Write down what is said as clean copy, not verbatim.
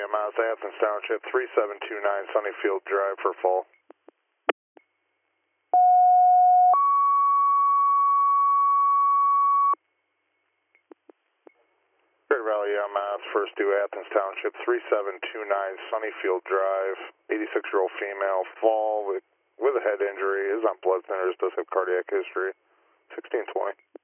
EMS, Athens Township, 3729 Sunnyfield Drive for fall. Great Valley EMS, first due Athens Township, 3729 Sunnyfield Drive, 86-year-old female, fall with a head injury, is on blood thinners, does have cardiac history, 1620.